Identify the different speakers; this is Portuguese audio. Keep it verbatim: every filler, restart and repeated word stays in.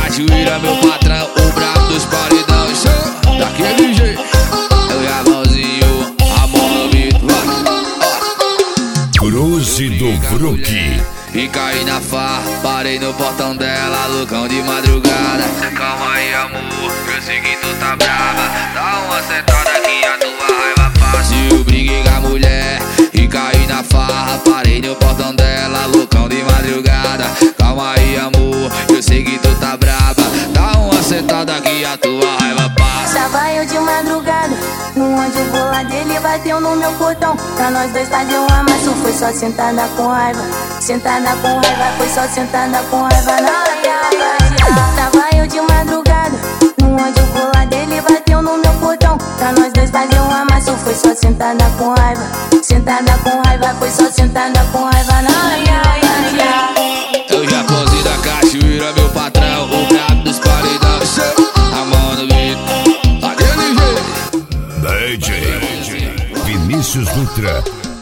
Speaker 1: cachoeira, meu patrão, o brabo dos paredão. Isso daquele jeito. Eu e a mãozinho, a mão no beat, vai.
Speaker 2: Cruze do Brook.
Speaker 1: E caí na farra, parei no portão dela, loucão de madrugada. Calma aí, amor, eu sei que tu tá brava. Dá uma sentada que a tua raiva passa. Eu briguei com a mulher e caí na farra, parei no portão dela, loucão de madrugada. Calma aí, amor, eu sei que tu tá brava. Dá uma sentada que a tua raiva passa.
Speaker 3: Tava eu de madrugada, no onde o bola dele bateu no meu portão. Pra nós dois fazer um amasso, foi só sentada com raiva. Sentada com raiva, foi só sentada com raiva na raiva. Tava eu de madrugada, no onde o bola dele bateu no meu portão. Pra nós dois fazer um amasso, foi só sentada com raiva. Sentada com raiva, foi só sentada com raiva na raiva.
Speaker 1: Eu já cozi da cachoeira, meu patrão, o brabo dos paredão. A mão no beat, aquele jeito.
Speaker 2: D J Vinícius Dutra.